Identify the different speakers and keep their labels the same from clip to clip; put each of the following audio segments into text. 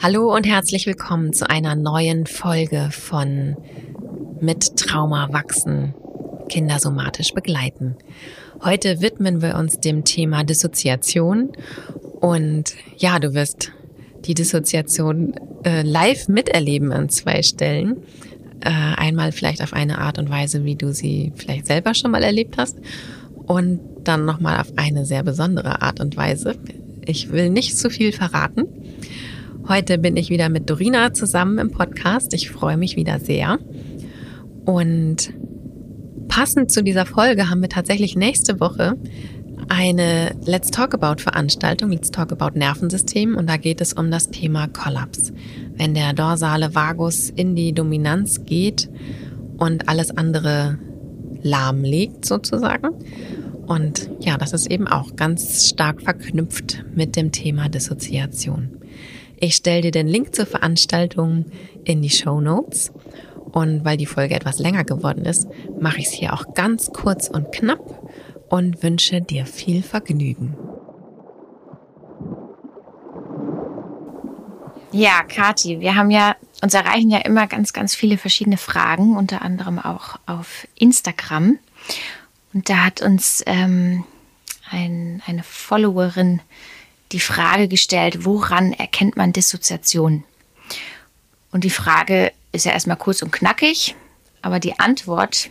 Speaker 1: Hallo und herzlich willkommen zu einer neuen Folge von Mit Trauma wachsen, Kinder somatisch begleiten. Heute widmen wir uns dem Thema Dissoziation und ja, du wirst die Dissoziation live miterleben an 2 Stellen. Einmal vielleicht auf eine Art und Weise, wie du sie vielleicht selber schon mal erlebt hast und dann nochmal auf eine sehr besondere Art und Weise. Ich will nicht zu viel verraten. Heute bin ich wieder mit Dorina zusammen im Podcast. Ich freue mich wieder sehr. Und passend zu dieser Folge haben wir tatsächlich nächste Woche eine Let's Talk About Veranstaltung, Let's Talk About Nervensystem. Und da geht es um das Thema Kollaps. Wenn der dorsale Vagus in die Dominanz geht und alles andere lahmlegt sozusagen. Und ja, das ist eben auch ganz stark verknüpft mit dem Thema Dissoziation. Ich stelle dir den Link zur Veranstaltung in die Shownotes. Und weil die Folge etwas länger geworden ist, mache ich es hier auch ganz kurz und knapp und wünsche dir viel Vergnügen.
Speaker 2: Ja, Kathi, uns erreichen ja immer ganz, ganz viele verschiedene Fragen, unter anderem auch auf Instagram. Und da hat uns eine Followerin die Frage gestellt, woran erkennt man Dissoziation? Und die Frage ist ja erstmal kurz und knackig, aber die Antwort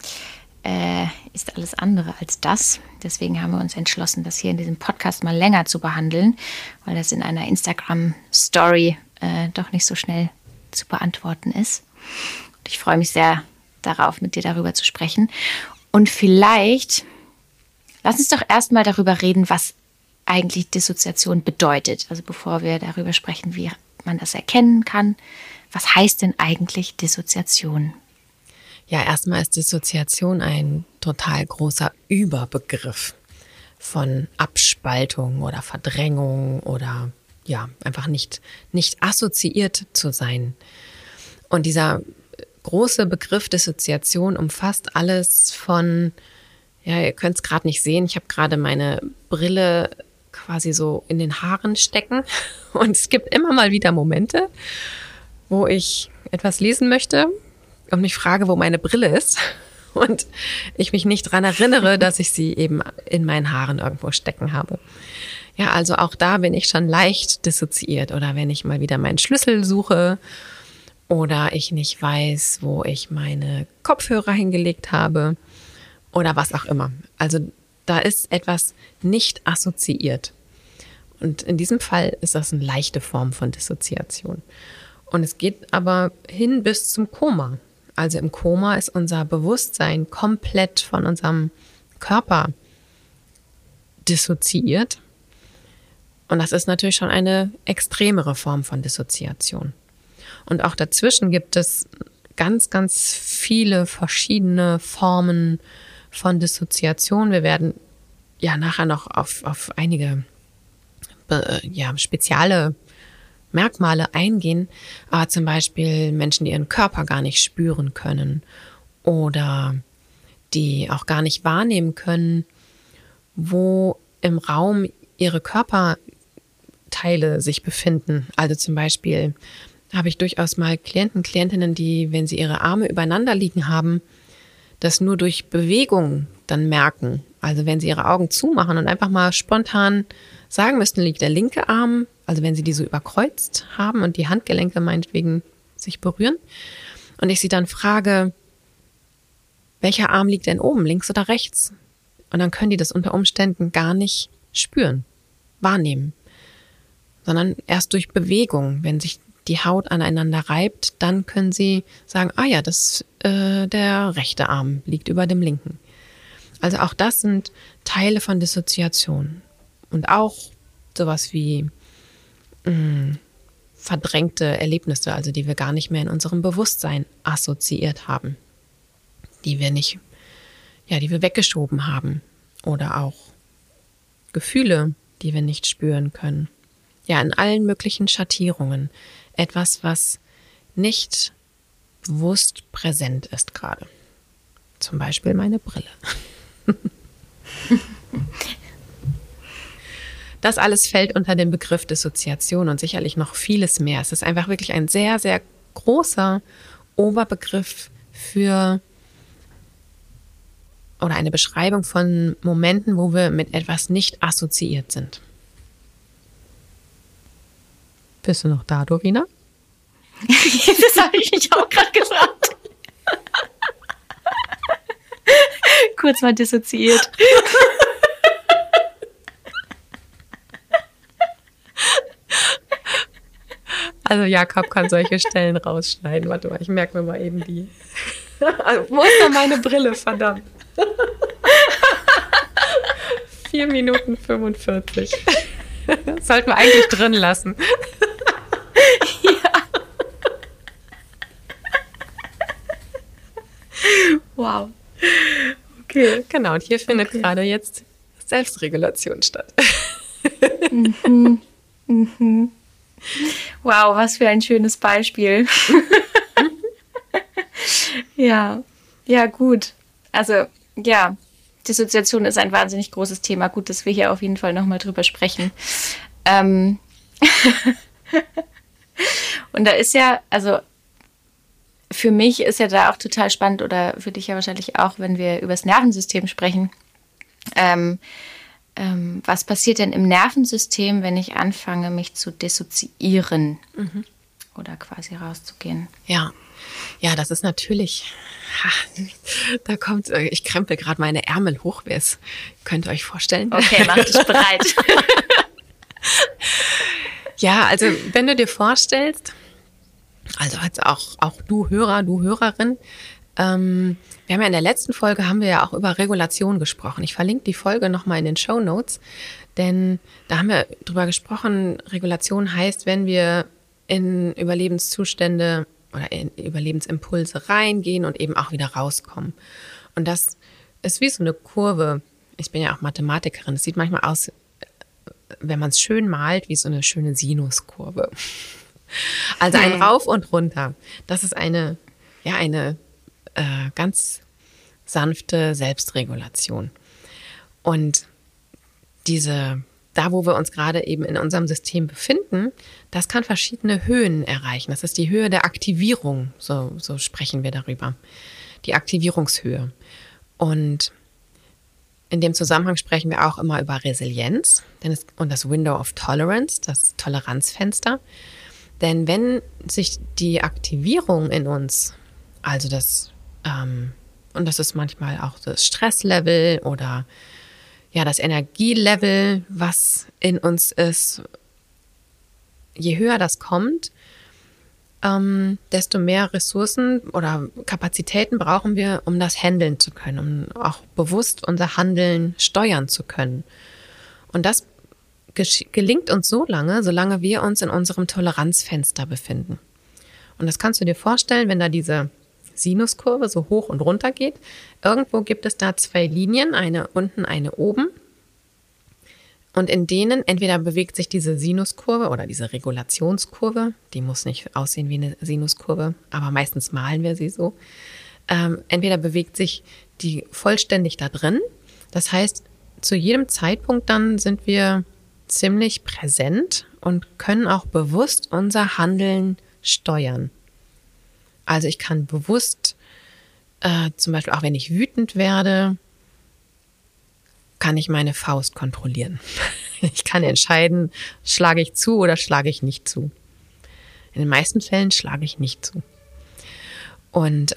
Speaker 2: ist alles andere als das. Deswegen haben wir uns entschlossen, das hier in diesem Podcast mal länger zu behandeln, weil das in einer Instagram-Story doch nicht so schnell zu beantworten ist. Und ich freue mich sehr darauf, mit dir darüber zu sprechen. Und vielleicht, lass uns doch erstmal darüber reden, was eigentlich Dissoziation bedeutet. Also bevor wir darüber sprechen, wie man das erkennen kann. Was heißt denn eigentlich Dissoziation?
Speaker 1: Ja, erstmal ist Dissoziation ein total großer Überbegriff von Abspaltung oder Verdrängung oder ja, einfach nicht assoziiert zu sein. Und dieser große Begriff Dissoziation umfasst alles von, ja, ihr könnt es gerade nicht sehen, ich habe gerade meine Brille quasi so in den Haaren stecken und es gibt immer mal wieder Momente, wo ich etwas lesen möchte und mich frage, wo meine Brille ist und ich mich nicht dran erinnere, dass ich sie eben in meinen Haaren irgendwo stecken habe. Ja, also auch da bin ich schon leicht dissoziiert oder wenn ich mal wieder meinen Schlüssel suche oder ich nicht weiß, wo ich meine Kopfhörer hingelegt habe oder was auch immer. Also da ist etwas nicht assoziiert. Und in diesem Fall ist das eine leichte Form von Dissoziation. Und es geht aber hin bis zum Koma. Also im Koma ist unser Bewusstsein komplett von unserem Körper dissoziiert. Und das ist natürlich schon eine extremere Form von Dissoziation. Und auch dazwischen gibt es ganz, ganz viele verschiedene Formen von Dissoziation. Wir werden ja nachher noch auf einige spezielle Merkmale eingehen, aber zum Beispiel Menschen, die ihren Körper gar nicht spüren können oder die auch gar nicht wahrnehmen können, wo im Raum ihre Körperteile sich befinden. Also zum Beispiel habe ich durchaus mal Klientinnen, die, wenn sie ihre Arme übereinander liegen haben, das nur durch Bewegung dann merken. Also wenn sie ihre Augen zumachen und einfach mal spontan sagen müssten, liegt der linke Arm, also wenn sie die so überkreuzt haben und die Handgelenke meinetwegen sich berühren. Und ich sie dann frage, welcher Arm liegt denn oben, links oder rechts? Und dann können die das unter Umständen gar nicht spüren, wahrnehmen, sondern erst durch Bewegung, wenn sich die Haut aneinander reibt, dann können sie sagen, ah ja, der rechte Arm liegt über dem linken. Also auch das sind Teile von Dissoziation. Und auch sowas wie verdrängte Erlebnisse, also die wir gar nicht mehr in unserem Bewusstsein assoziiert haben, die wir weggeschoben haben. Oder auch Gefühle, die wir nicht spüren können. Ja, in allen möglichen Schattierungen. Etwas, was nicht bewusst präsent ist gerade. Zum Beispiel meine Brille. das alles fällt unter den Begriff Dissoziation und sicherlich noch vieles mehr. Es ist einfach wirklich ein sehr, sehr großer Oberbegriff für oder eine Beschreibung von Momenten, wo wir mit etwas nicht assoziiert sind. Bist du noch da, Dorina?
Speaker 2: Das habe ich mich auch gerade gefragt. Kurz mal dissoziiert.
Speaker 1: Also Jakob kann solche Stellen rausschneiden. Warte mal, ich merke mir mal eben die. Wo ist denn meine Brille, verdammt? 4 Minuten 45. Das sollten wir eigentlich drin lassen.
Speaker 2: Ja. Wow.
Speaker 1: Okay. Genau, und hier findet gerade jetzt Selbstregulation statt.
Speaker 2: Wow, was für ein schönes Beispiel. Ja, gut. Also, ja, Dissoziation ist ein wahnsinnig großes Thema. Gut, dass wir hier auf jeden Fall nochmal drüber sprechen. Und da ist ja, also für mich ist ja da auch total spannend oder für dich ja wahrscheinlich auch, wenn wir über das Nervensystem sprechen. Was passiert denn im Nervensystem, wenn ich anfange, mich zu dissoziieren oder quasi rauszugehen?
Speaker 1: Ja, das ist natürlich, ich krempel gerade meine Ärmel hoch, könnt ihr euch vorstellen.
Speaker 2: Okay, mach dich bereit.
Speaker 1: Ja, also wenn du dir vorstellst, also jetzt auch du Hörer, du Hörerin, wir haben ja in der letzten Folge auch über Regulation gesprochen. Ich verlinke die Folge nochmal in den Shownotes, denn da haben wir drüber gesprochen, Regulation heißt, wenn wir in Überlebenszustände oder in Überlebensimpulse reingehen und eben auch wieder rauskommen. Und das ist wie so eine Kurve. Ich bin ja auch Mathematikerin. Es sieht manchmal aus, wenn man es schön malt, wie so eine schöne Sinuskurve. Also ein Rauf und Runter. Das ist eine ganz sanfte Selbstregulation. Und da wo wir uns gerade eben in unserem System befinden, das kann verschiedene Höhen erreichen. Das ist die Höhe der Aktivierung, so sprechen wir darüber. Die Aktivierungshöhe. Und in dem Zusammenhang sprechen wir auch immer über Resilienz und das Window of Tolerance, das Toleranzfenster. Denn wenn sich die Aktivierung in uns, also und das ist manchmal auch das Stresslevel oder ja das Energielevel, was in uns ist, je höher das kommt, desto mehr Ressourcen oder Kapazitäten brauchen wir, um das handeln zu können, um auch bewusst unser Handeln steuern zu können. Und das gelingt uns solange wir uns in unserem Toleranzfenster befinden. Und das kannst du dir vorstellen, wenn da diese Sinuskurve so hoch und runter geht. Irgendwo gibt es da 2 Linien, eine unten, eine oben. Und in denen entweder bewegt sich diese Sinuskurve oder diese Regulationskurve, die muss nicht aussehen wie eine Sinuskurve, aber meistens malen wir sie so. Entweder bewegt sich die vollständig da drin. Das heißt, zu jedem Zeitpunkt dann sind wir ziemlich präsent und können auch bewusst unser Handeln steuern. Also ich kann bewusst, zum Beispiel auch wenn ich wütend werde, kann ich meine Faust kontrollieren. Ich kann entscheiden, schlage ich zu oder schlage ich nicht zu. In den meisten Fällen schlage ich nicht zu. Und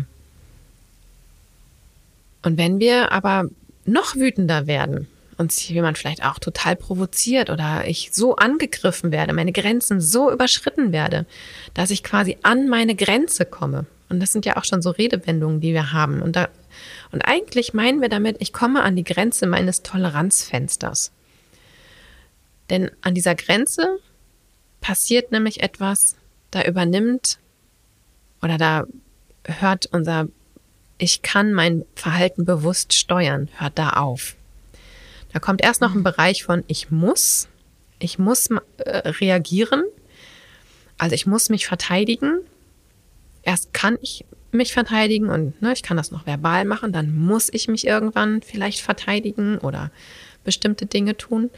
Speaker 1: wenn wir aber noch wütender werden, uns jemand vielleicht auch total provoziert oder ich so angegriffen werde, meine Grenzen so überschritten werde, dass ich quasi an meine Grenze komme. Und das sind ja auch schon so Redewendungen, die wir haben. Und eigentlich meinen wir damit, ich komme an die Grenze meines Toleranzfensters. Denn an dieser Grenze passiert nämlich etwas, da übernimmt oder da hört ich kann mein Verhalten bewusst steuern, hört da auf. Da kommt erst noch ein Bereich von ich muss reagieren, also ich muss mich verteidigen. Erst kann ich mich verteidigen und ich kann das noch verbal machen, dann muss ich mich irgendwann vielleicht verteidigen oder bestimmte Dinge tun.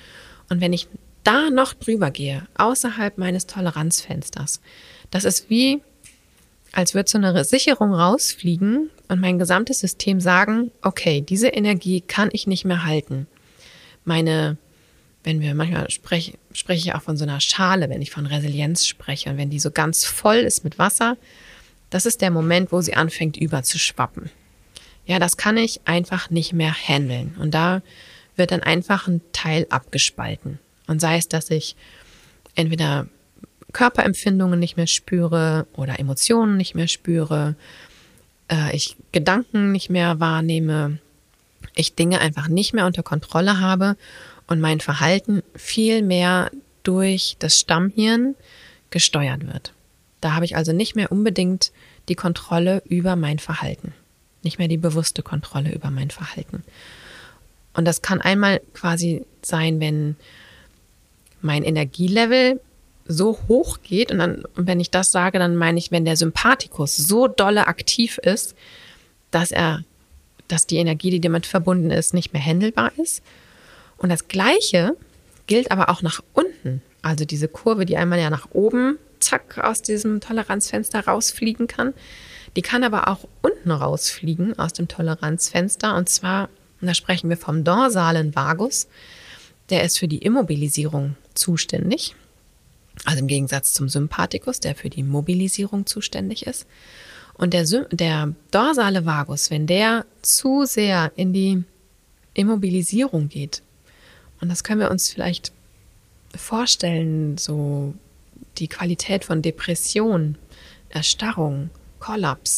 Speaker 1: Und wenn ich da noch drüber gehe, außerhalb meines Toleranzfensters, das ist wie, als würde so eine Sicherung rausfliegen und mein gesamtes System sagen, okay, diese Energie kann ich nicht mehr halten. Wenn wir manchmal spreche ich auch von so einer Schale, wenn ich von Resilienz spreche und wenn die so ganz voll ist mit Wasser, das ist der Moment, wo sie anfängt überzuschwappen. Ja, das kann ich einfach nicht mehr handeln. Und da wird dann einfach ein Teil abgespalten. Und sei es, dass ich entweder Körperempfindungen nicht mehr spüre oder Emotionen nicht mehr spüre, ich Gedanken nicht mehr wahrnehme, ich Dinge einfach nicht mehr unter Kontrolle habe und mein Verhalten viel mehr durch das Stammhirn gesteuert wird. Da habe ich also nicht mehr unbedingt die Kontrolle über mein Verhalten, nicht mehr die bewusste Kontrolle über mein Verhalten. Und das kann einmal quasi sein, wenn mein Energielevel so hoch geht, und wenn ich das sage, dann meine ich, wenn der Sympathikus so dolle aktiv ist, dass die Energie, die damit verbunden ist, nicht mehr händelbar ist. Und das Gleiche gilt aber auch nach unten. Also diese Kurve, die einmal ja nach oben, zack, aus diesem Toleranzfenster rausfliegen kann, die kann aber auch unten rausfliegen aus dem Toleranzfenster. Und zwar, und da sprechen wir vom dorsalen Vagus, der ist für die Immobilisierung zuständig. Also im Gegensatz zum Sympathikus, der für die Mobilisierung zuständig ist. Und der dorsale Vagus, wenn der zu sehr in die Immobilisierung geht, und das können wir uns vielleicht vorstellen, so die Qualität von Depression, Erstarrung, Kollaps,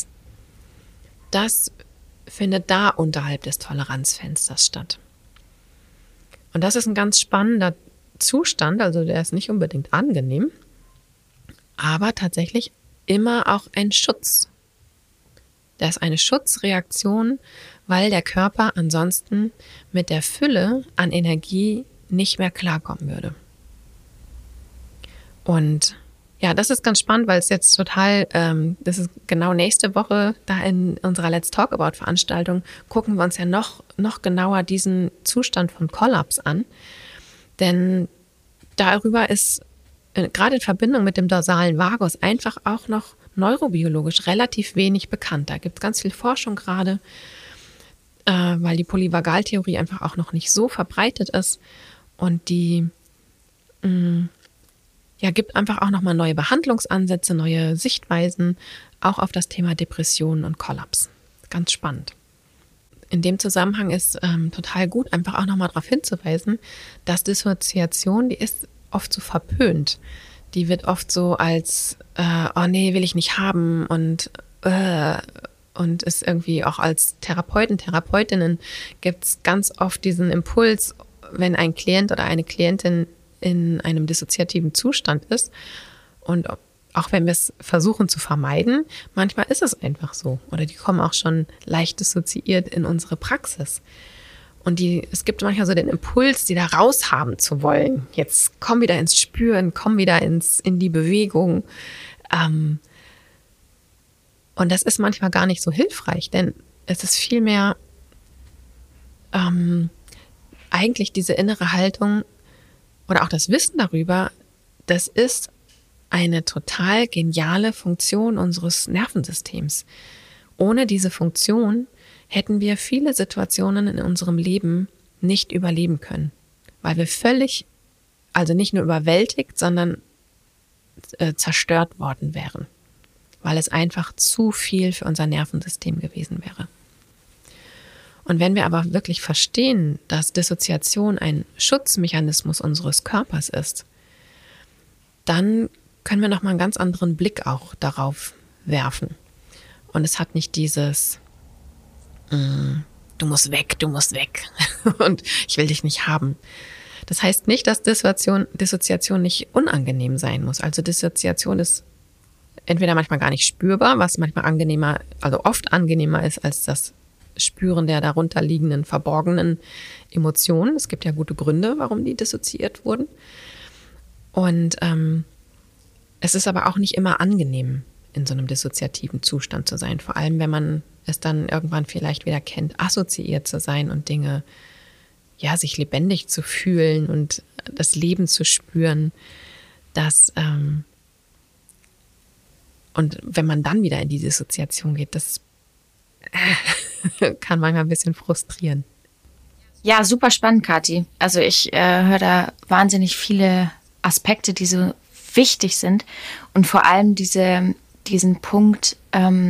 Speaker 1: das findet da unterhalb des Toleranzfensters statt. Und das ist ein ganz spannender Zustand, also der ist nicht unbedingt angenehm, aber tatsächlich immer auch ein Schutz. Das ist eine Schutzreaktion, weil der Körper ansonsten mit der Fülle an Energie nicht mehr klarkommen würde. Und ja, das ist ganz spannend, weil es jetzt total, das ist genau nächste Woche, da in unserer Let's Talk About Veranstaltung, gucken wir uns ja noch genauer diesen Zustand von Kollaps an. Denn darüber ist gerade in Verbindung mit dem dorsalen Vagus einfach auch noch neurobiologisch relativ wenig bekannt. Da gibt es ganz viel Forschung gerade, weil die Polyvagaltheorie einfach auch noch nicht so verbreitet ist. Und die gibt einfach auch nochmal neue Behandlungsansätze, neue Sichtweisen, auch auf das Thema Depressionen und Kollaps. Ganz spannend. In dem Zusammenhang ist total gut, einfach auch nochmal darauf hinzuweisen, dass Dissoziation, die ist oft so verpönt. Die wird oft so als, oh nee, will ich nicht haben und ist irgendwie auch als Therapeuten, Therapeutinnen gibt es ganz oft diesen Impuls, wenn ein Klient oder eine Klientin in einem dissoziativen Zustand ist und auch wenn wir es versuchen zu vermeiden, manchmal ist es einfach so. Oder die kommen auch schon leicht dissoziiert in unsere Praxis. Und es gibt manchmal so den Impuls, die da raushaben zu wollen. Jetzt komm wieder ins Spüren, komm wieder in die Bewegung. Und das ist manchmal gar nicht so hilfreich, denn es ist vielmehr eigentlich diese innere Haltung oder auch das Wissen darüber, das ist eine total geniale Funktion unseres Nervensystems. Ohne diese Funktion hätten wir viele Situationen in unserem Leben nicht überleben können, weil wir also nicht nur überwältigt, sondern zerstört worden wären, weil es einfach zu viel für unser Nervensystem gewesen wäre. Und wenn wir aber wirklich verstehen, dass Dissoziation ein Schutzmechanismus unseres Körpers ist, dann können wir nochmal einen ganz anderen Blick auch darauf werfen. Und es hat nicht dieses du musst weg und ich will dich nicht haben. Das heißt nicht, dass Dissoziation nicht unangenehm sein muss. Also Dissoziation ist entweder manchmal gar nicht spürbar, was manchmal angenehmer, also oft angenehmer ist als das Spüren der darunter liegenden, verborgenen Emotionen. Es gibt ja gute Gründe, warum die dissoziiert wurden. Und es ist aber auch nicht immer angenehm, in so einem dissoziativen Zustand zu sein. Vor allem, wenn man es dann irgendwann vielleicht wieder kennt, assoziiert zu sein und Dinge, ja, sich lebendig zu fühlen und das Leben zu spüren, und wenn man dann wieder in die Dissoziation geht, das kann manchmal ein bisschen frustrieren.
Speaker 2: Ja, super spannend, Kathi. Also ich höre da wahnsinnig viele Aspekte, die so wichtig sind und vor allem diesen Punkt,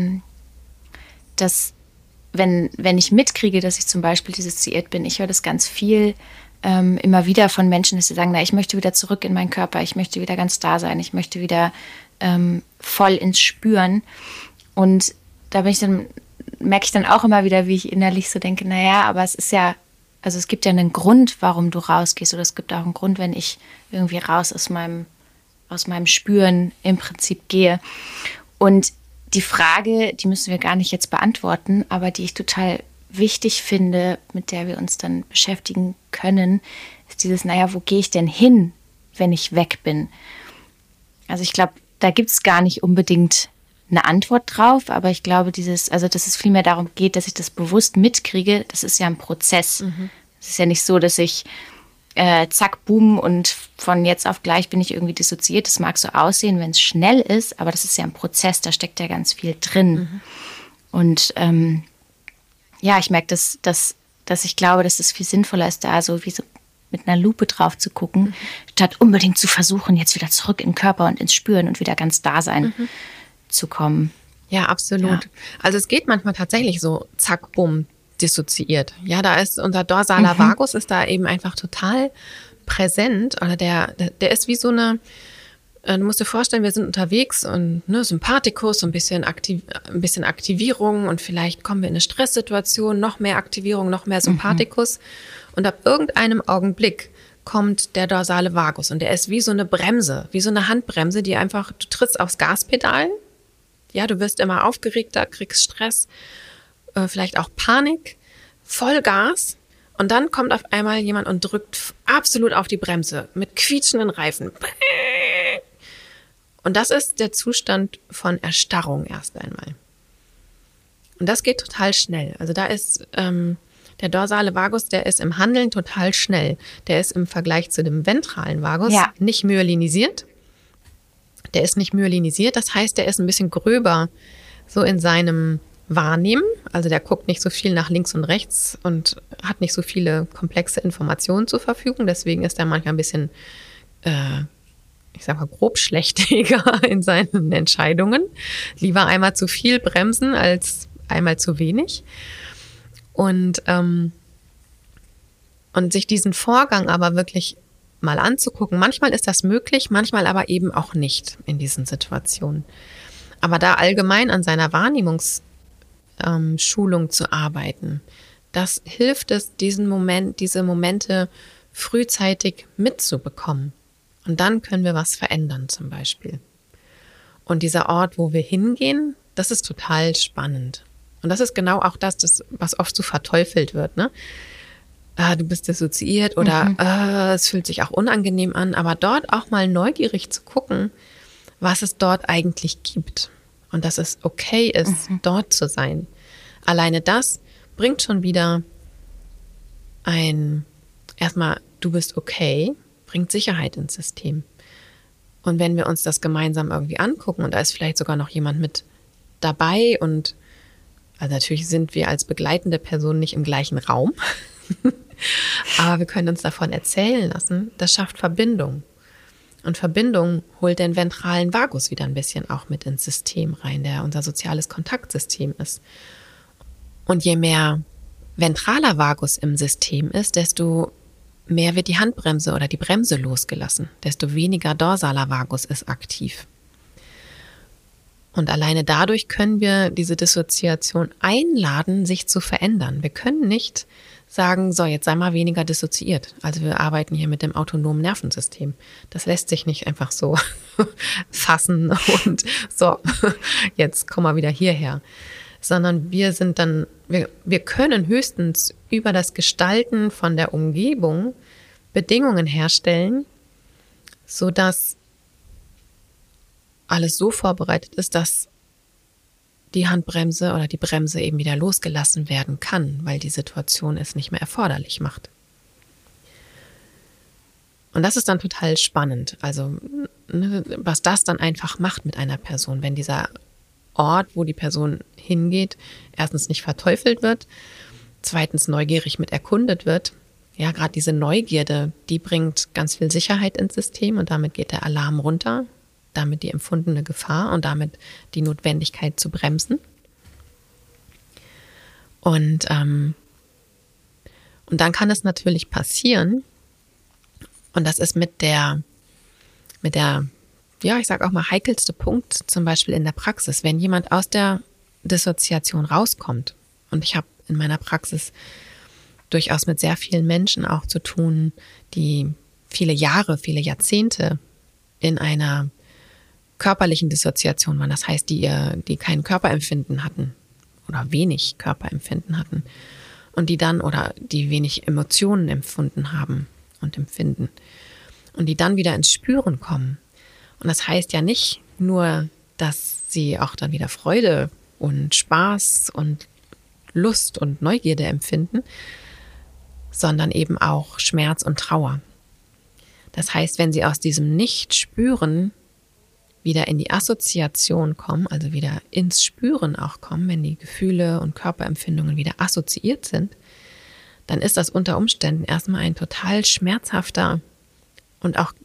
Speaker 2: dass wenn ich mitkriege, dass ich zum Beispiel dissoziiert bin, ich höre das ganz viel immer wieder von Menschen, dass sie sagen, na, ich möchte wieder zurück in meinen Körper, ich möchte wieder ganz da sein, ich möchte wieder voll ins Spüren. Und da merke ich dann auch immer wieder, wie ich innerlich so denke, naja, aber es gibt ja einen Grund, warum du rausgehst, oder es gibt auch einen Grund, wenn ich irgendwie raus aus meinem Spüren im Prinzip gehe. Und die Frage, die müssen wir gar nicht jetzt beantworten, aber die ich total wichtig finde, mit der wir uns dann beschäftigen können, ist dieses, naja, wo gehe ich denn hin, wenn ich weg bin? Also ich glaube, da gibt es gar nicht unbedingt eine Antwort drauf, aber ich glaube, dass es vielmehr darum geht, dass ich das bewusst mitkriege, das ist ja ein Prozess. Es ist ja nicht so, dass ich zack, boom und von jetzt auf gleich bin ich irgendwie dissoziiert. Das mag so aussehen, wenn es schnell ist, aber das ist ja ein Prozess, da steckt ja ganz viel drin. Und ich merke, dass ich glaube, dass es viel sinnvoller ist, da so wie so mit einer Lupe drauf zu gucken, statt unbedingt zu versuchen, jetzt wieder zurück in den Körper und ins Spüren und wieder ganz da sein zu kommen.
Speaker 1: Ja, absolut. Ja. Also es geht manchmal tatsächlich so, zack, bumm, dissoziiert. Ja, da ist unser dorsaler Vagus ist da eben einfach total präsent. Oder der ist wie so eine, du musst dir vorstellen, wir sind unterwegs und Sympathikus, so ein bisschen Aktivierung und vielleicht kommen wir in eine Stresssituation, noch mehr Aktivierung, noch mehr Sympathikus. Und ab irgendeinem Augenblick kommt der dorsale Vagus und der ist wie so eine Bremse, wie so eine Handbremse, die einfach, du trittst aufs Gaspedal, ja, du wirst immer aufgeregter, kriegst Stress, vielleicht auch Panik, Vollgas und dann kommt auf einmal jemand und drückt absolut auf die Bremse mit quietschenden Reifen. Und das ist der Zustand von Erstarrung erst einmal. Und das geht total schnell. Also da ist der dorsale Vagus, der ist im Handeln total schnell. Der ist im Vergleich zu dem ventralen Vagus nicht myelinisiert. Der ist nicht myelinisiert, das heißt, der ist ein bisschen gröber so in seinem Wahrnehmen. Also der guckt nicht so viel nach links und rechts und hat nicht so viele komplexe Informationen zur Verfügung. Deswegen ist er manchmal ein bisschen, grobschlächtiger in seinen Entscheidungen. Lieber einmal zu viel bremsen als einmal zu wenig. Und sich diesen Vorgang aber wirklich mal anzugucken. Manchmal ist das möglich, manchmal aber eben auch nicht in diesen Situationen. Aber da allgemein an seiner Wahrnehmungsschulung zu arbeiten, das hilft es, diese Momente frühzeitig mitzubekommen. Und dann können wir was verändern zum Beispiel. Und dieser Ort, wo wir hingehen, das ist total spannend. Und das ist genau auch das, was oft so verteufelt wird, ne? Du bist dissoziiert oder es fühlt sich auch unangenehm an, aber dort auch mal neugierig zu gucken, was es dort eigentlich gibt und dass es okay ist, dort zu sein. Alleine das bringt schon wieder erstmal, du bist okay, bringt Sicherheit ins System. Und wenn wir uns das gemeinsam irgendwie angucken und da ist vielleicht sogar noch jemand mit dabei und also natürlich sind wir als begleitende Person nicht im gleichen Raum, aber wir können uns davon erzählen lassen, das schafft Verbindung. Und Verbindung holt den ventralen Vagus wieder ein bisschen auch mit ins System rein, der unser soziales Kontaktsystem ist. Und je mehr ventraler Vagus im System ist, desto mehr wird die Handbremse oder die Bremse losgelassen, desto weniger dorsaler Vagus ist aktiv. Und alleine dadurch können wir diese Dissoziation einladen, sich zu verändern. Wir können nicht sagen, so, jetzt sei mal weniger dissoziiert. Also wir arbeiten hier mit dem autonomen Nervensystem. Das lässt sich nicht einfach so fassen und so, jetzt komm mal wieder hierher. Sondern wir können höchstens über das Gestalten von der Umgebung Bedingungen herstellen, sodass alles so vorbereitet ist, dass die Handbremse oder die Bremse eben wieder losgelassen werden kann, weil die Situation es nicht mehr erforderlich macht. Und das ist dann total spannend. Also, ne, was das dann einfach macht mit einer Person, wenn dieser Ort, wo die Person hingeht, erstens nicht verteufelt wird, zweitens neugierig mit erkundet wird. Ja, gerade diese Neugierde, die bringt ganz viel Sicherheit ins System und damit geht der Alarm runter, damit die empfundene Gefahr und damit die Notwendigkeit zu bremsen. Und dann kann es natürlich passieren, und das ist mit der, ja, ich sage auch mal heikelste Punkt, zum Beispiel in der Praxis, wenn jemand aus der Dissoziation rauskommt, und ich habe in meiner Praxis durchaus mit sehr vielen Menschen auch zu tun, die viele Jahre, viele Jahrzehnte in einer körperlichen Dissoziation waren. Das heißt, die kein Körperempfinden hatten oder wenig Körperempfinden hatten und die wenig Emotionen empfunden haben und empfinden und die dann wieder ins Spüren kommen. Und das heißt ja nicht nur, dass sie auch dann wieder Freude und Spaß und Lust und Neugierde empfinden, sondern eben auch Schmerz und Trauer. Das heißt, wenn sie aus diesem Nicht-Spüren wieder in die Assoziation kommen, also wieder ins Spüren auch kommen, wenn die Gefühle und Körperempfindungen wieder assoziiert sind, dann ist das unter Umständen erstmal ein total schmerzhafter und auch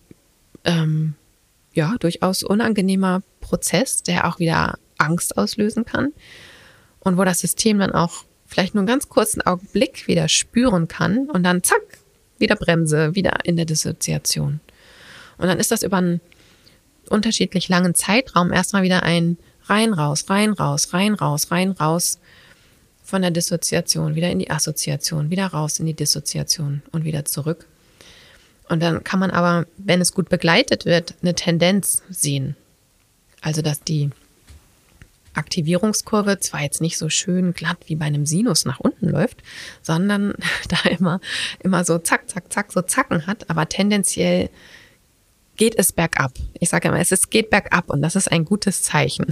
Speaker 1: durchaus unangenehmer Prozess, der auch wieder Angst auslösen kann und wo das System dann auch vielleicht nur einen ganz kurzen Augenblick wieder spüren kann und dann zack, wieder Bremse, wieder in der Dissoziation. Und dann ist das über einen unterschiedlich langen Zeitraum erstmal wieder ein rein, raus, rein, raus, rein, raus, rein, raus von der Dissoziation, wieder in die Assoziation, wieder raus in die Dissoziation und wieder zurück. Und dann kann man aber, wenn es gut begleitet wird, eine Tendenz sehen. Also, dass die Aktivierungskurve zwar jetzt nicht so schön glatt wie bei einem Sinus nach unten läuft, sondern da immer so zack, zack, zack, so Zacken hat, aber tendenziell geht es bergab. Ich sage immer, es geht bergab und das ist ein gutes Zeichen.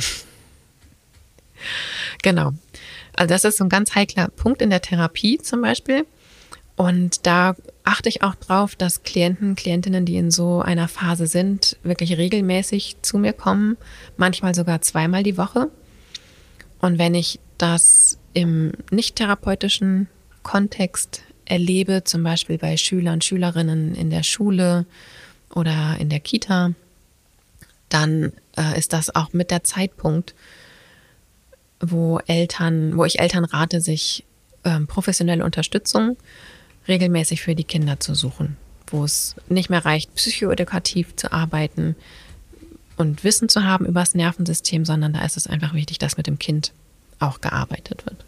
Speaker 1: Genau. Also das ist so ein ganz heikler Punkt in der Therapie zum Beispiel. Und da achte ich auch drauf, dass Klientinnen, die in so einer Phase sind, wirklich regelmäßig zu mir kommen, manchmal sogar 2-mal die Woche. Und wenn ich das im nicht-therapeutischen Kontext erlebe, zum Beispiel bei Schülern, Schülerinnen in der Schule oder in der Kita, dann ist das auch mit der Zeitpunkt, wo ich Eltern rate, sich professionelle Unterstützung regelmäßig für die Kinder zu suchen, wo es nicht mehr reicht, psychoedukativ zu arbeiten und Wissen zu haben über das Nervensystem, sondern da ist es einfach wichtig, dass mit dem Kind auch gearbeitet wird.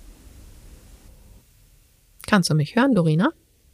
Speaker 1: Kannst du mich hören, Dorina?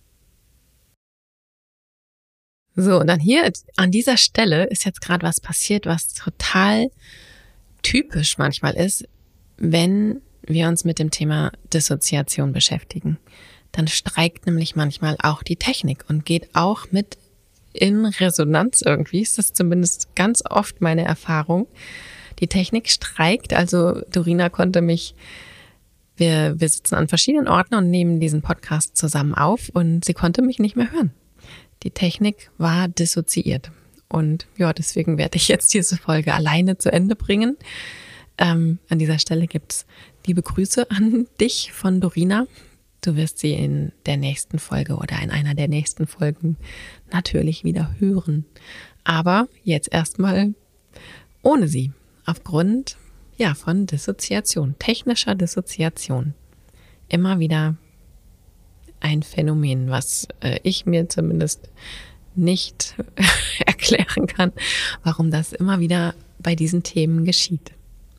Speaker 1: So, und dann hier an dieser Stelle ist jetzt gerade was passiert, was total typisch manchmal ist, wenn wir uns mit dem Thema Dissoziation beschäftigen. Dann streikt nämlich manchmal auch die Technik und geht auch mit in Resonanz irgendwie. Ist das zumindest ganz oft meine Erfahrung. Die Technik streikt, also Dorina konnte mich, wir sitzen an verschiedenen Orten und nehmen diesen Podcast zusammen auf und sie konnte mich nicht mehr hören. Die Technik war dissoziiert. Und ja, deswegen werde ich jetzt diese Folge alleine zu Ende bringen. An dieser Stelle gibt's liebe Grüße an dich von Dorina. Du wirst sie in der nächsten Folge oder in einer der nächsten Folgen natürlich wieder hören. Aber jetzt erstmal ohne sie. Aufgrund von Dissoziation, technischer Dissoziation. Immer wieder ein Phänomen, was ich mir zumindest nicht erklären kann, warum das immer wieder bei diesen Themen geschieht.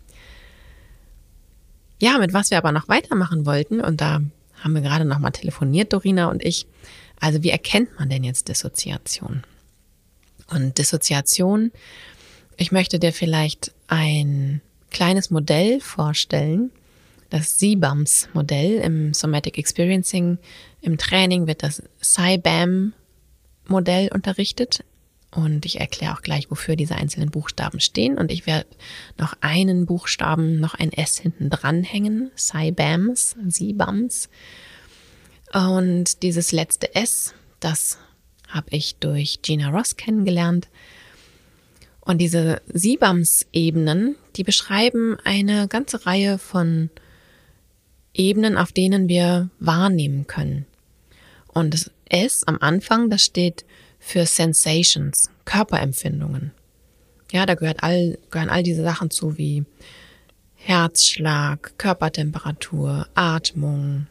Speaker 1: Ja, mit was wir aber noch weitermachen wollten, und da haben wir gerade nochmal telefoniert, Dorina und ich. Also wie erkennt man denn jetzt Dissoziation? Und Dissoziation, ich möchte dir vielleicht ein kleines Modell vorstellen, das CBAMS-Modell im Somatic Experiencing. Im Training wird das CBAM-Modell unterrichtet und ich erkläre auch gleich, wofür diese einzelnen Buchstaben stehen, und ich werde noch einen Buchstaben, noch ein S hinten dranhängen, CBAMS. Und dieses letzte S, das habe ich durch Gina Ross kennengelernt. Und diese Siebams-Ebenen, die beschreiben eine ganze Reihe von Ebenen, auf denen wir wahrnehmen können. Und das S am Anfang, das steht für Sensations, Körperempfindungen. Ja, da gehören all diese Sachen zu wie Herzschlag, Körpertemperatur, Atmung,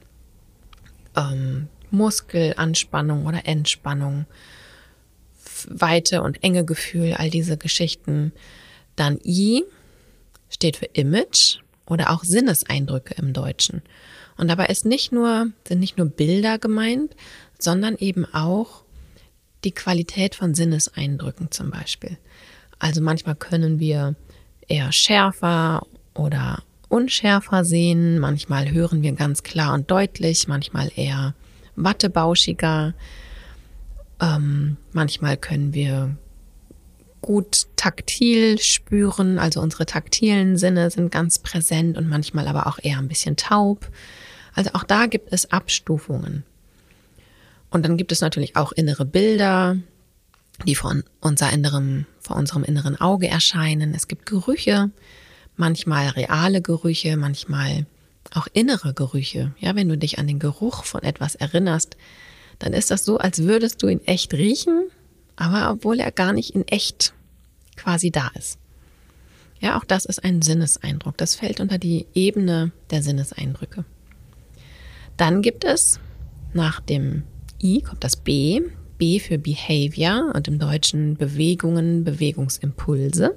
Speaker 1: Muskelanspannung oder Entspannung, Weite und enge Gefühl, all diese Geschichten. Dann I steht für Image oder auch Sinneseindrücke im Deutschen. Und dabei sind nicht nur Bilder gemeint, sondern eben auch die Qualität von Sinneseindrücken zum Beispiel. Also manchmal können wir eher schärfer oder unschärfer sehen, manchmal hören wir ganz klar und deutlich, manchmal eher wattebauschiger, manchmal können wir gut taktil spüren, also unsere taktilen Sinne sind ganz präsent und manchmal aber auch eher ein bisschen taub. Also auch da gibt es Abstufungen. Und dann gibt es natürlich auch innere Bilder, die vor unserem inneren Auge erscheinen. Es gibt Gerüche, manchmal reale Gerüche, manchmal auch innere Gerüche. Ja, wenn du dich an den Geruch von etwas erinnerst, dann ist das so, als würdest du ihn echt riechen, aber obwohl er gar nicht in echt quasi da ist. Ja, auch das ist ein Sinneseindruck. Das fällt unter die Ebene der Sinneseindrücke. Dann gibt es nach dem I kommt das B. B für Behavior und im Deutschen Bewegungen, Bewegungsimpulse.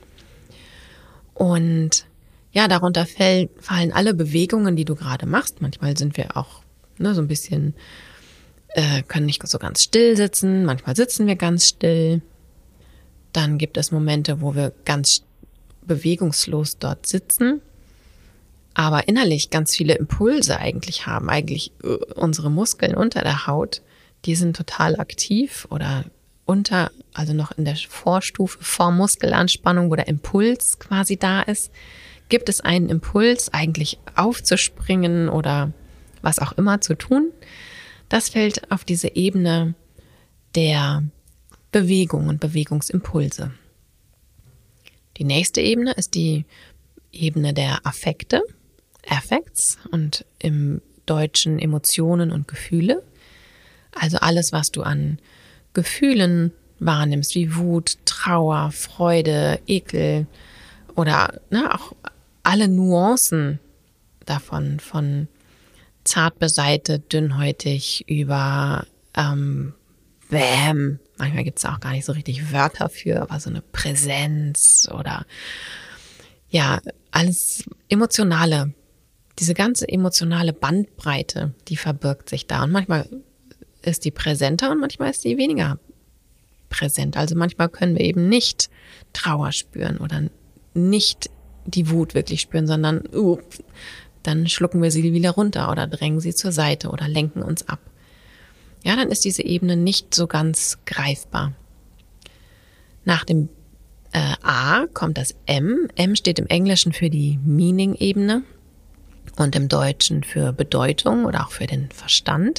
Speaker 1: Und ja, darunter fallen alle Bewegungen, die du gerade machst. Manchmal sind wir auch so ein bisschen, können nicht so ganz still sitzen. Manchmal sitzen wir ganz still. Dann gibt es Momente, wo wir ganz bewegungslos dort sitzen, aber innerlich ganz viele Impulse eigentlich haben. Eigentlich unsere Muskeln unter der Haut, die sind total aktiv oder also noch in der Vorstufe vor Muskelanspannung, wo der Impuls quasi da ist. Gibt es einen Impuls, eigentlich aufzuspringen oder was auch immer zu tun? Das fällt auf diese Ebene der Bewegung und Bewegungsimpulse. Die nächste Ebene ist die Ebene der Affekte, Affects und im Deutschen Emotionen und Gefühle. Also alles, was du an Gefühlen wahrnimmst, wie Wut, Trauer, Freude, Ekel oder auch alle Nuancen davon, von zart beseitet, dünnhäutig über manchmal gibt es auch gar nicht so richtig Wörter für, aber so eine Präsenz oder ja, alles Emotionale, diese ganze emotionale Bandbreite, die verbirgt sich da. Und manchmal ist die präsenter und manchmal ist die weniger präsent. Also manchmal können wir eben nicht Trauer spüren oder nicht die Wut wirklich spüren, sondern dann schlucken wir sie wieder runter oder drängen sie zur Seite oder lenken uns ab. Ja, dann ist diese Ebene nicht so ganz greifbar. Nach dem A kommt das M. M steht im Englischen für die Meaning-Ebene und im Deutschen für Bedeutung oder auch für den Verstand.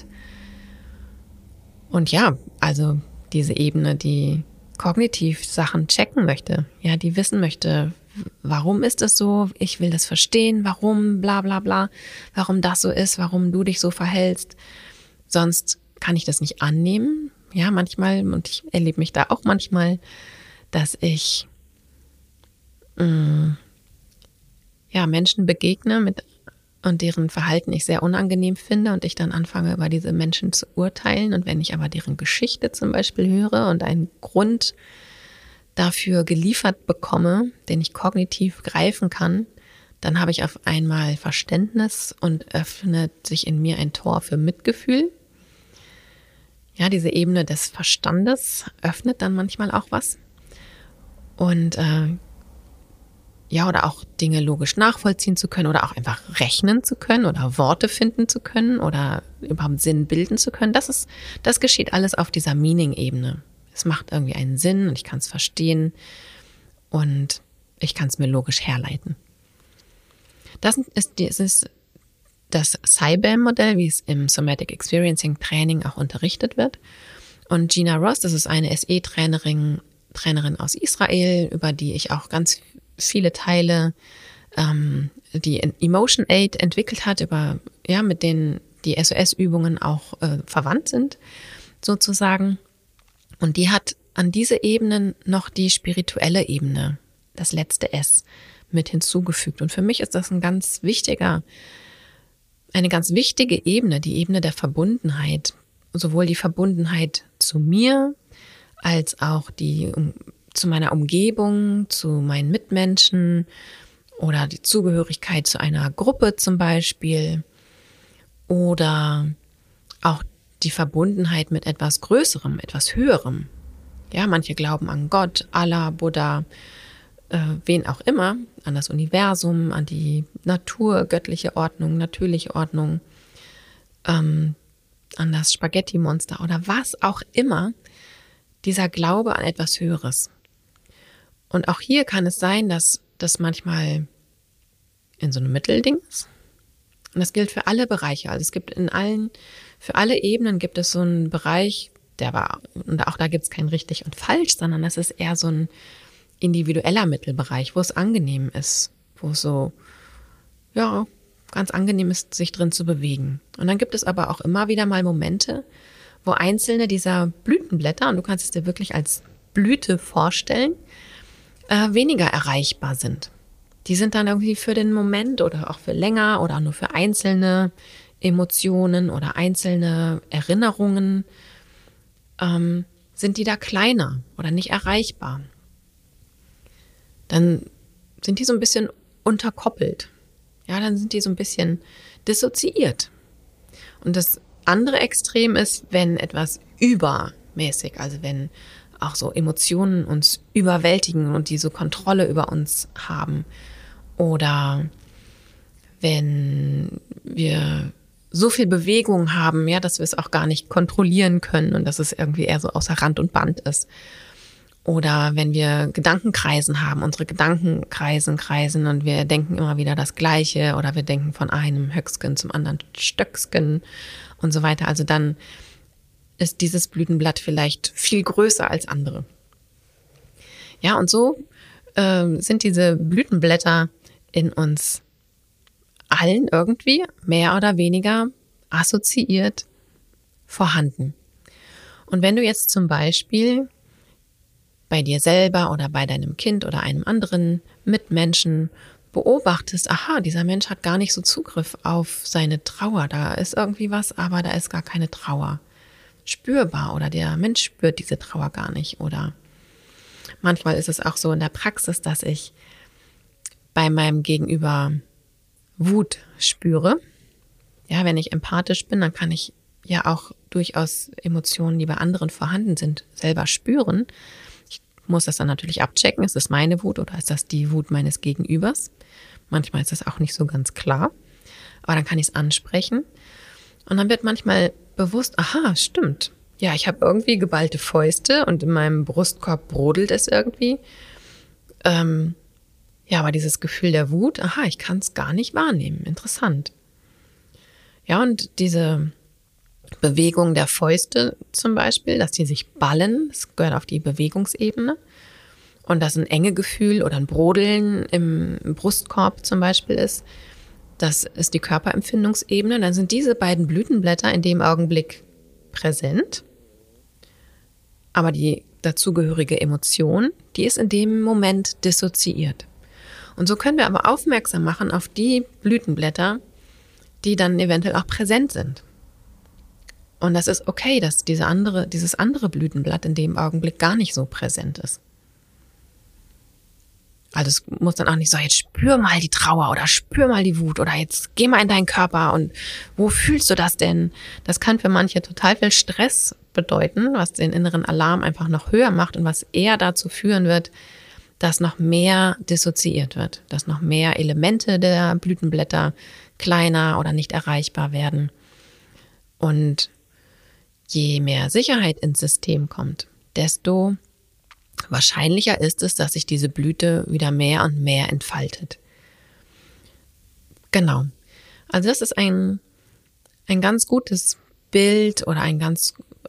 Speaker 1: Und ja, also diese Ebene, die kognitiv Sachen checken möchte, ja, die wissen möchte, warum ist es so, ich will das verstehen, warum, bla bla bla, warum das so ist, warum du dich so verhältst, sonst kann ich das nicht annehmen. Ja, manchmal, und ich erlebe mich da auch manchmal, dass ich Menschen begegne und deren Verhalten ich sehr unangenehm finde und ich dann anfange, über diese Menschen zu urteilen. Und wenn ich aber deren Geschichte zum Beispiel höre und einen Grund dafür geliefert bekomme, den ich kognitiv greifen kann, dann habe ich auf einmal Verständnis und öffnet sich in mir ein Tor für Mitgefühl. Ja, diese Ebene des Verstandes öffnet dann manchmal auch was. Und oder auch Dinge logisch nachvollziehen zu können oder auch einfach rechnen zu können oder Worte finden zu können oder überhaupt Sinn bilden zu können. Das geschieht alles auf dieser Meaning-Ebene. Es macht irgendwie einen Sinn und ich kann es verstehen und ich kann es mir logisch herleiten. Das ist das CYBAM-Modell, wie es im Somatic Experiencing Training auch unterrichtet wird. Und Gina Ross, das ist eine SE-Trainerin aus Israel, über die ich auch ganz viele Teile, die Emotion Aid entwickelt hat, mit denen die SOS-Übungen auch verwandt sind, sozusagen. Und die hat an diese Ebenen noch die spirituelle Ebene, das letzte S, mit hinzugefügt. Und für mich ist das eine ganz wichtige Ebene, die Ebene der Verbundenheit. Sowohl die Verbundenheit zu mir, als auch zu meiner Umgebung, zu meinen Mitmenschen oder die Zugehörigkeit zu einer Gruppe zum Beispiel oder auch die Verbundenheit mit etwas Größerem, etwas Höherem. Ja, manche glauben an Gott, Allah, Buddha, wen auch immer, an das Universum, an die Natur, göttliche Ordnung, natürliche Ordnung, an das Spaghetti-Monster oder was auch immer, dieser Glaube an etwas Höheres. Und auch hier kann es sein, dass das manchmal in so einem Mittelding ist. Und das gilt für alle Bereiche. Also es gibt für alle Ebenen gibt es so einen Bereich, und auch da gibt es kein richtig und falsch, sondern das ist eher so ein individueller Mittelbereich, wo es angenehm ist, wo es so, ja, ganz angenehm ist, sich drin zu bewegen. Und dann gibt es aber auch immer wieder mal Momente, wo einzelne dieser Blütenblätter, und du kannst es dir wirklich als Blüte vorstellen, weniger erreichbar sind. Die sind dann irgendwie für den Moment oder auch für länger oder nur für einzelne Emotionen oder einzelne Erinnerungen, sind die da kleiner oder nicht erreichbar. Dann sind die so ein bisschen unterkoppelt. Ja, dann sind die so ein bisschen dissoziiert. Und das andere Extrem ist, wenn etwas übermäßig, also wenn auch so Emotionen uns überwältigen und die so Kontrolle über uns haben. Oder wenn wir so viel Bewegung haben, ja, dass wir es auch gar nicht kontrollieren können und dass es irgendwie eher so außer Rand und Band ist. Oder wenn wir Gedankenkreisen haben, unsere Gedanken kreisen und wir denken immer wieder das Gleiche oder wir denken von einem Höcksken zum anderen Stöcksken und so weiter. Also dann ist dieses Blütenblatt vielleicht viel größer als andere. Ja, und so sind diese Blütenblätter in uns allen irgendwie mehr oder weniger assoziiert vorhanden. Und wenn du jetzt zum Beispiel bei dir selber oder bei deinem Kind oder einem anderen Mitmenschen beobachtest, aha, dieser Mensch hat gar nicht so Zugriff auf seine Trauer, da ist irgendwie was, aber da ist gar keine Trauer spürbar oder der Mensch spürt diese Trauer gar nicht. Oder manchmal ist es auch so in der Praxis, dass ich bei meinem Gegenüber Wut spüre. Ja, wenn ich empathisch bin, dann kann ich ja auch durchaus Emotionen, die bei anderen vorhanden sind, selber spüren. Ich muss das dann natürlich abchecken, ist das meine Wut oder ist das die Wut meines Gegenübers? Manchmal ist das auch nicht so ganz klar, aber dann kann ich es ansprechen. Und dann wird manchmal bewusst, aha, stimmt. Ja, ich habe irgendwie geballte Fäuste und in meinem Brustkorb brodelt es irgendwie. Ja, aber dieses Gefühl der Wut, aha, ich kann es gar nicht wahrnehmen. Interessant. Ja, und diese Bewegung der Fäuste zum Beispiel, dass die sich ballen, das gehört auf die Bewegungsebene. Und dass ein Engegefühl oder ein Brodeln im Brustkorb zum Beispiel ist, das ist die Körperempfindungsebene. Dann sind diese beiden Blütenblätter in dem Augenblick präsent. Aber die dazugehörige Emotion, die ist in dem Moment dissoziiert. Und so können wir aber aufmerksam machen auf die Blütenblätter, die dann eventuell auch präsent sind. Und das ist okay, dass dieses andere Blütenblatt in dem Augenblick gar nicht so präsent ist. Also es muss dann auch nicht so, jetzt spür mal die Trauer oder spür mal die Wut oder jetzt geh mal in deinen Körper und wo fühlst du das denn? Das kann für manche total viel Stress bedeuten, was den inneren Alarm einfach noch höher macht und was eher dazu führen wird, dass noch mehr dissoziiert wird, dass noch mehr Elemente der Blütenblätter kleiner oder nicht erreichbar werden. Und je mehr Sicherheit ins System kommt, desto wahrscheinlicher ist es, dass sich diese Blüte wieder mehr und mehr entfaltet. Genau. Also das ist ein ganz gutes Bild oder ein ganz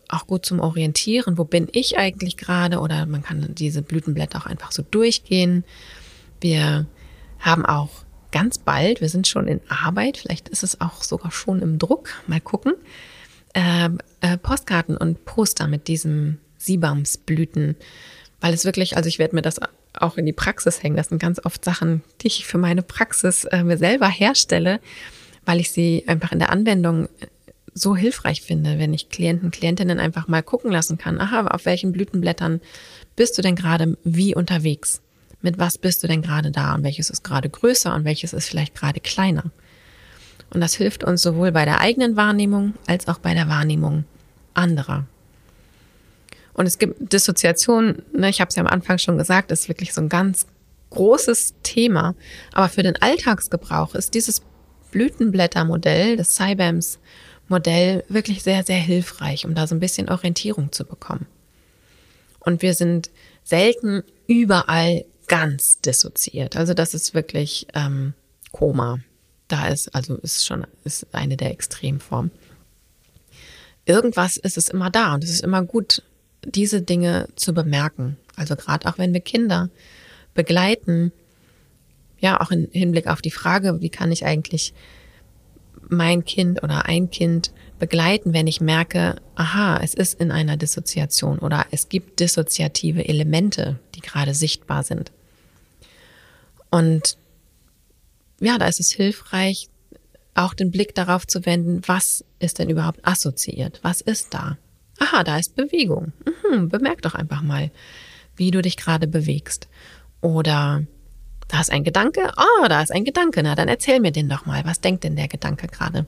Speaker 1: auch gut zum Orientieren. Wo bin ich eigentlich gerade? Oder man kann diese Blütenblätter auch einfach so durchgehen. Wir haben auch ganz bald, wir sind schon in Arbeit, vielleicht ist es auch sogar schon im Druck, mal gucken, Postkarten und Poster mit diesem Sibamsblüten, weil es wirklich, also ich werde mir das auch in die Praxis hängen. Das sind ganz oft Sachen, die ich für meine Praxis mir selber herstelle, weil ich sie einfach in der Anwendung so hilfreich finde, wenn ich Klienten, Klientinnen einfach mal gucken lassen kann. Aha, auf welchen Blütenblättern bist du denn gerade wie unterwegs? Mit was bist du denn gerade da? Und welches ist gerade größer und welches ist vielleicht gerade kleiner? Und das hilft uns sowohl bei der eigenen Wahrnehmung als auch bei der Wahrnehmung anderer. Und es gibt Dissoziation, ne, ich habe es ja am Anfang schon gesagt, ist wirklich so ein ganz großes Thema. Aber für den Alltagsgebrauch ist dieses Blütenblättermodell, das Sibams-Modell, wirklich sehr, sehr hilfreich, um da so ein bisschen Orientierung zu bekommen. Und wir sind selten überall ganz dissoziiert. Also das ist wirklich Koma. Da ist eine der Extremformen. Irgendwas ist es immer da und es ist immer gut, diese Dinge zu bemerken. Also gerade auch wenn wir Kinder begleiten, ja auch im Hinblick auf die Frage, wie kann ich eigentlich mein Kind oder ein Kind begleiten, wenn ich merke, aha, es ist in einer Dissoziation oder es gibt dissoziative Elemente, die gerade sichtbar sind. Und ja, da ist es hilfreich, auch den Blick darauf zu wenden, was ist denn überhaupt assoziiert? Was ist da? Aha, da ist Bewegung. Bemerk doch einfach mal, wie du dich gerade bewegst. Oder da ist ein Gedanke. Oh, da ist ein Gedanke. Na, dann erzähl mir den doch mal. Was denkt denn der Gedanke gerade?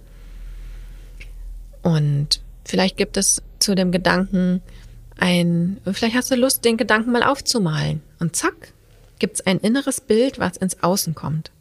Speaker 1: Und vielleicht gibt es zu dem Gedanken vielleicht hast du Lust, den Gedanken mal aufzumalen. Und zack, gibt es ein inneres Bild, was ins Außen kommt.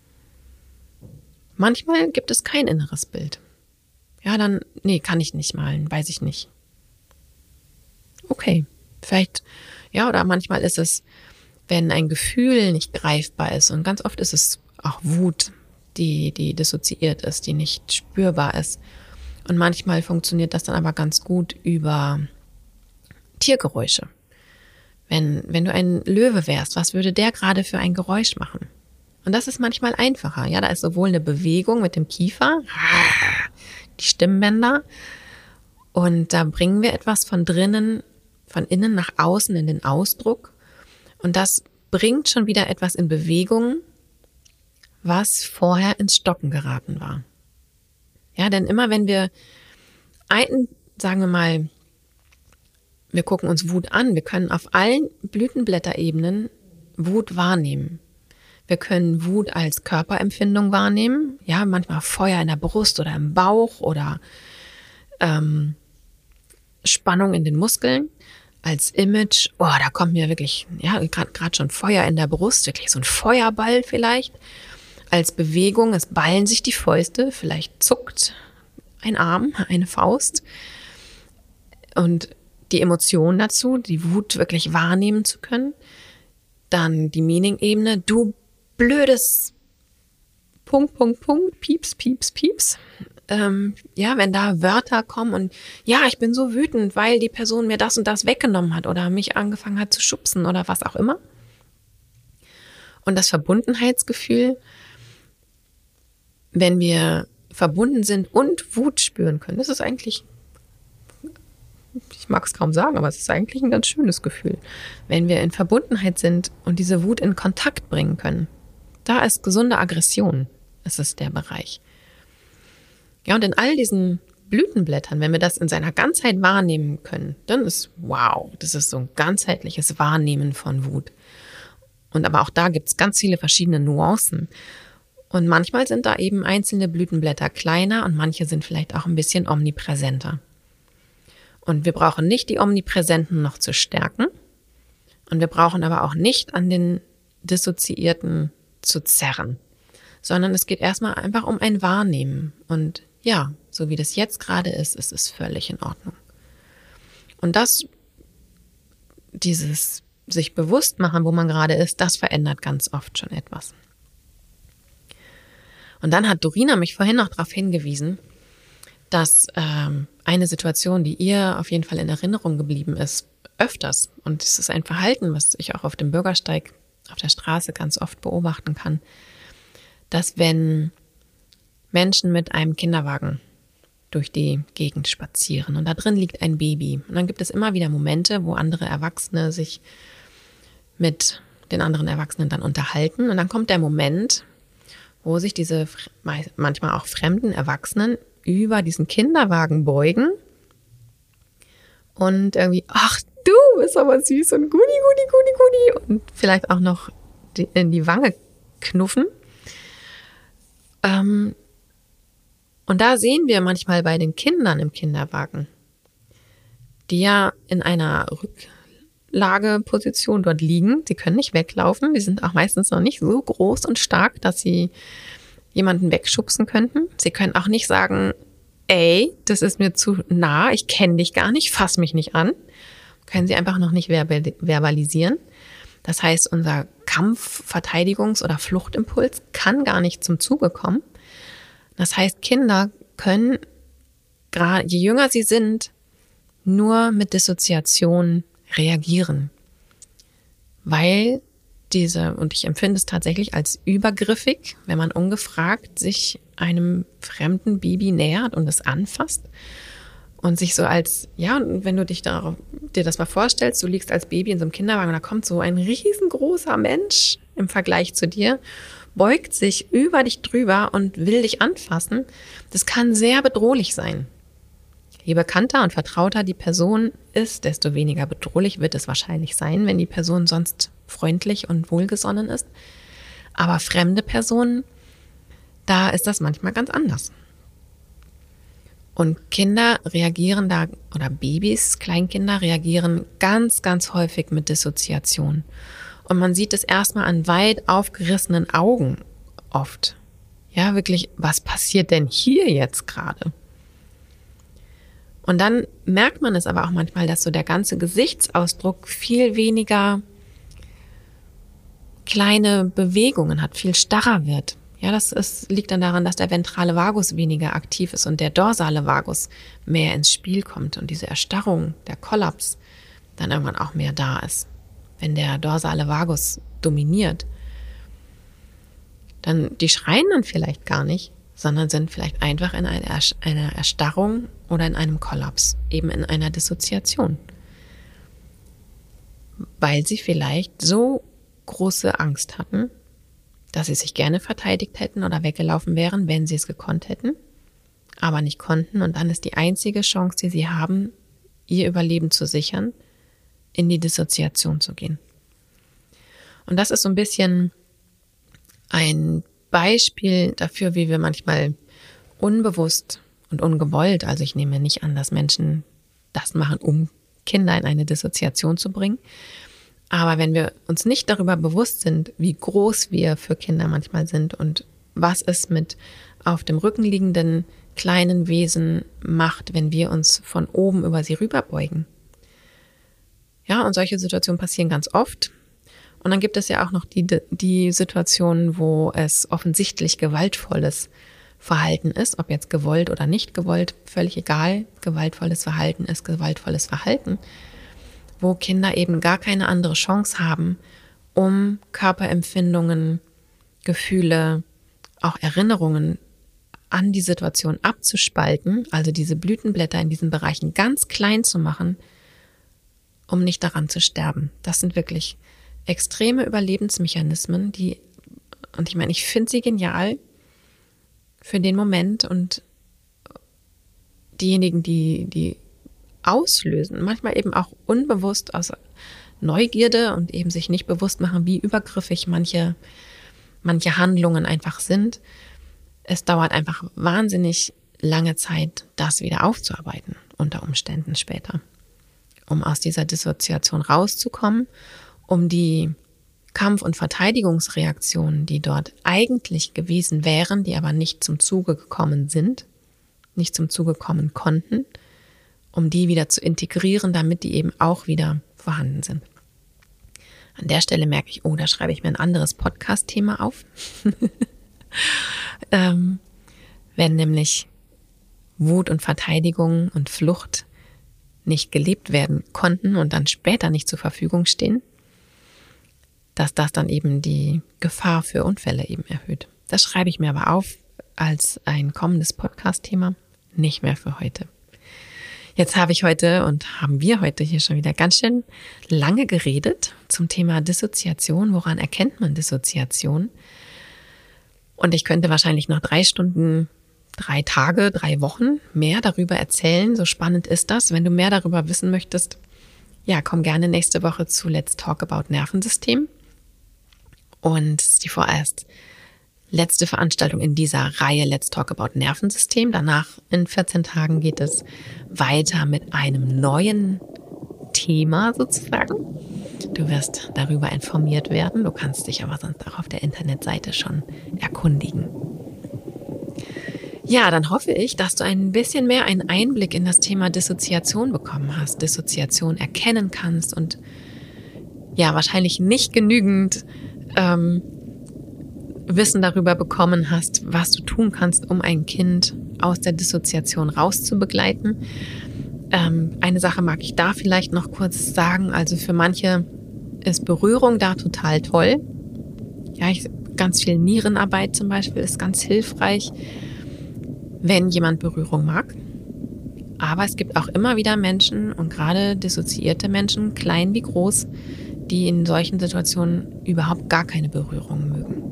Speaker 1: Manchmal gibt es kein inneres Bild. Ja, dann, nee, kann ich nicht malen, weiß ich nicht. Okay, vielleicht, ja, oder manchmal ist es, wenn ein Gefühl nicht greifbar ist, und ganz oft ist es auch Wut, die dissoziiert ist, die nicht spürbar ist. Und manchmal funktioniert das dann aber ganz gut über Tiergeräusche. Wenn du ein Löwe wärst, was würde der gerade für ein Geräusch machen? Und das ist manchmal einfacher. Ja, da ist sowohl eine Bewegung mit dem Kiefer, die Stimmbänder, und da bringen wir etwas von innen nach außen in den Ausdruck. Und das bringt schon wieder etwas in Bewegung, was vorher ins Stocken geraten war. Ja, denn immer wenn wir sagen wir mal, wir gucken uns Wut an, wir können auf allen Blütenblätterebenen Wut wahrnehmen. Wir können Wut als Körperempfindung wahrnehmen, ja, manchmal Feuer in der Brust oder im Bauch oder Spannung in den Muskeln. Als Image, da kommt mir wirklich, ja, gerade schon Feuer in der Brust, wirklich so ein Feuerball vielleicht. Als Bewegung, es ballen sich die Fäuste, vielleicht zuckt ein Arm, eine Faust. Und die Emotion dazu, die Wut wirklich wahrnehmen zu können. Dann die Meaning-Ebene, du blödes Pieps, Pieps, Pieps. Ja, wenn da Wörter kommen und ja, ich bin so wütend, weil die Person mir das und das weggenommen hat oder mich angefangen hat zu schubsen oder was auch immer. Und das Verbundenheitsgefühl, wenn wir verbunden sind und Wut spüren können, das ist eigentlich, ich mag es kaum sagen, aber es ist eigentlich ein ganz schönes Gefühl. Wenn wir in Verbundenheit sind und diese Wut in Kontakt bringen können, da ist gesunde Aggression, das ist der Bereich. Ja, und in all diesen Blütenblättern, wenn wir das in seiner Ganzheit wahrnehmen können, dann ist wow, das ist so ein ganzheitliches Wahrnehmen von Wut. Und aber auch da gibt es ganz viele verschiedene Nuancen. Und manchmal sind da eben einzelne Blütenblätter kleiner und manche sind vielleicht auch ein bisschen omnipräsenter. Und wir brauchen nicht die Omnipräsenten noch zu stärken. Und wir brauchen aber auch nicht an den Dissoziierten zu zerren. Sondern es geht erstmal einfach um ein Wahrnehmen. Und ja, so wie das jetzt gerade ist es völlig in Ordnung. Und dieses sich bewusst machen, wo man gerade ist, das verändert ganz oft schon etwas. Und dann hat Dorina mich vorhin noch darauf hingewiesen, dass eine Situation, die ihr auf jeden Fall in Erinnerung geblieben ist, öfters, und es ist ein Verhalten, was ich auch auf dem Bürgersteig auf der Straße ganz oft beobachten kann, dass wenn Menschen mit einem Kinderwagen durch die Gegend spazieren und da drin liegt ein Baby, und dann gibt es immer wieder Momente, wo andere Erwachsene sich mit den anderen Erwachsenen dann unterhalten, und dann kommt der Moment, wo sich diese manchmal auch fremden Erwachsenen über diesen Kinderwagen beugen und irgendwie, ach, du bist aber süß und Gudi und vielleicht auch noch in die Wange knuffen. Und da sehen wir manchmal bei den Kindern im Kinderwagen, die ja in einer Rücklageposition dort liegen. Sie können nicht weglaufen. Die sind auch meistens noch nicht so groß und stark, dass sie jemanden wegschubsen könnten. Sie können auch nicht sagen, ey, das ist mir zu nah, ich kenne dich gar nicht, fass mich nicht an. Können sie einfach noch nicht verbalisieren. Das heißt, unser Kampf-, Verteidigungs- oder Fluchtimpuls kann gar nicht zum Zuge kommen. Das heißt, Kinder können, gerade je jünger sie sind, nur mit Dissoziation reagieren. Weil und ich empfinde es tatsächlich als übergriffig, wenn man ungefragt sich einem fremden Baby nähert und es anfasst und sich so als, ja, wenn du dir das mal vorstellst, du liegst als Baby in so einem Kinderwagen und da kommt so ein riesengroßer Mensch im Vergleich zu dir, beugt sich über dich drüber und will dich anfassen, das kann sehr bedrohlich sein. Je bekannter und vertrauter die Person ist, desto weniger bedrohlich wird es wahrscheinlich sein, wenn die Person sonst freundlich und wohlgesonnen ist. Aber fremde Personen, da ist das manchmal ganz anders. Und Kinder reagieren da, oder Babys, Kleinkinder reagieren ganz, ganz häufig mit Dissoziation. Und man sieht es erstmal an weit aufgerissenen Augen oft. Ja, wirklich, was passiert denn hier jetzt gerade? Und dann merkt man es aber auch manchmal, dass so der ganze Gesichtsausdruck viel weniger kleine Bewegungen hat, viel starrer wird. Ja, liegt dann daran, dass der ventrale Vagus weniger aktiv ist und der dorsale Vagus mehr ins Spiel kommt und diese Erstarrung, der Kollaps, dann irgendwann auch mehr da ist. Wenn der dorsale Vagus dominiert, die schreien dann vielleicht gar nicht, sondern sind vielleicht einfach in einer Erstarrung oder in einem Kollaps, eben in einer Dissoziation. Weil sie vielleicht so große Angst hatten, dass sie sich gerne verteidigt hätten oder weggelaufen wären, wenn sie es gekonnt hätten, aber nicht konnten. Und dann ist die einzige Chance, die sie haben, ihr Überleben zu sichern, in die Dissoziation zu gehen. Und das ist so ein bisschen ein Beispiel dafür, wie wir manchmal unbewusst und ungewollt, also ich nehme nicht an, dass Menschen das machen, um Kinder in eine Dissoziation zu bringen, aber wenn wir uns nicht darüber bewusst sind, wie groß wir für Kinder manchmal sind und was es mit auf dem Rücken liegenden kleinen Wesen macht, wenn wir uns von oben über sie rüberbeugen. Ja, und solche Situationen passieren ganz oft. Und dann gibt es ja auch noch die Situationen, wo es offensichtlich gewaltvolles Verhalten ist, ob jetzt gewollt oder nicht gewollt, völlig egal. Gewaltvolles Verhalten ist gewaltvolles Verhalten, wo Kinder eben gar keine andere Chance haben, um Körperempfindungen, Gefühle, auch Erinnerungen an die Situation abzuspalten, also diese Blütenblätter in diesen Bereichen ganz klein zu machen, um nicht daran zu sterben. Das sind wirklich extreme Überlebensmechanismen, und ich meine, ich finde sie genial für den Moment, und diejenigen, die auslösen, manchmal eben auch unbewusst aus Neugierde und eben sich nicht bewusst machen, wie übergriffig manche Handlungen einfach sind. Es dauert einfach wahnsinnig lange Zeit, das wieder aufzuarbeiten, unter Umständen später, um aus dieser Dissoziation rauszukommen, um die Kampf- und Verteidigungsreaktionen, die dort eigentlich gewesen wären, die aber nicht zum Zuge gekommen sind, nicht zum Zuge kommen konnten, um die wieder zu integrieren, damit die eben auch wieder vorhanden sind. An der Stelle merke ich, da schreibe ich mir ein anderes Podcast-Thema auf. Wenn nämlich, Wut und Verteidigung und Flucht nicht gelebt werden konnten und dann später nicht zur Verfügung stehen, dass das dann eben die Gefahr für Unfälle eben erhöht. Das schreibe ich mir aber auf als ein kommendes Podcast-Thema, nicht mehr für heute. Jetzt haben wir heute hier schon wieder ganz schön lange geredet zum Thema Dissoziation. Woran erkennt man Dissoziation? Und ich könnte wahrscheinlich noch 3 Stunden, 3 Tage, 3 Wochen mehr darüber erzählen. So spannend ist das. Wenn du mehr darüber wissen möchtest, ja, komm gerne nächste Woche zu Let's Talk About Nervensystem. Und es ist die vorerst letzte Veranstaltung in dieser Reihe Let's Talk About Nervensystem. Danach in 14 Tagen geht es weiter mit einem neuen Thema sozusagen. Du wirst darüber informiert werden. Du kannst dich aber sonst auch auf der Internetseite schon erkundigen. Ja, dann hoffe ich, dass du ein bisschen mehr einen Einblick in das Thema Dissoziation bekommen hast, Dissoziation erkennen kannst und ja, wahrscheinlich nicht genügend Wissen darüber bekommen hast, was du tun kannst, um ein Kind aus der Dissoziation rauszubegleiten. Eine Sache mag ich da vielleicht noch kurz sagen. Also für manche ist Berührung da total toll. Ja, ganz viel Nierenarbeit zum Beispiel ist ganz hilfreich, wenn jemand Berührung mag. Aber es gibt auch immer wieder Menschen und gerade dissoziierte Menschen, klein wie groß, die in solchen Situationen überhaupt gar keine Berührung mögen.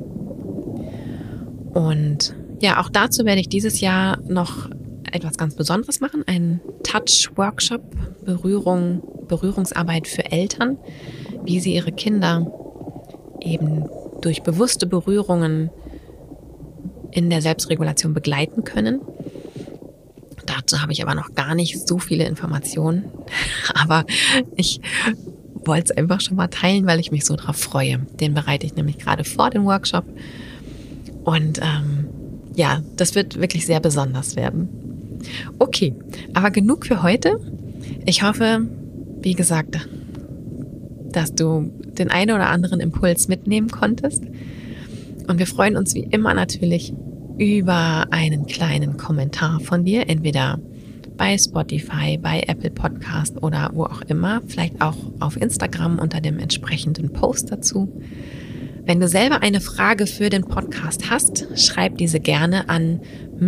Speaker 1: Und ja, auch dazu werde ich dieses Jahr noch etwas ganz Besonderes machen, einen Touch-Workshop, Berührungsarbeit für Eltern, wie sie ihre Kinder eben durch bewusste Berührungen in der Selbstregulation begleiten können. Dazu habe ich aber noch gar nicht so viele Informationen, aber ich wollte es einfach schon mal teilen, weil ich mich so drauf freue. Den bereite ich nämlich gerade vor, den Workshop. Und ja, das wird wirklich sehr besonders werden. Okay, aber genug für heute. Ich hoffe, wie gesagt, dass du den einen oder anderen Impuls mitnehmen konntest. Und wir freuen uns wie immer natürlich über einen kleinen Kommentar von dir, entweder bei Spotify, bei Apple Podcast oder wo auch immer, vielleicht auch auf Instagram unter dem entsprechenden Post dazu. Wenn du selber eine Frage für den Podcast hast, schreib diese gerne an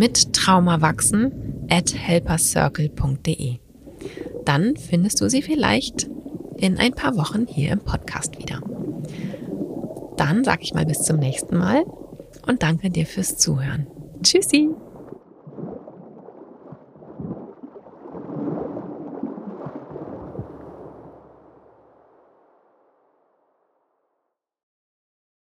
Speaker 1: mittraumawachsen@helpercircle.de. Dann findest du sie vielleicht in ein paar Wochen hier im Podcast wieder. Dann sage ich mal bis zum nächsten Mal und danke dir fürs Zuhören. Tschüssi!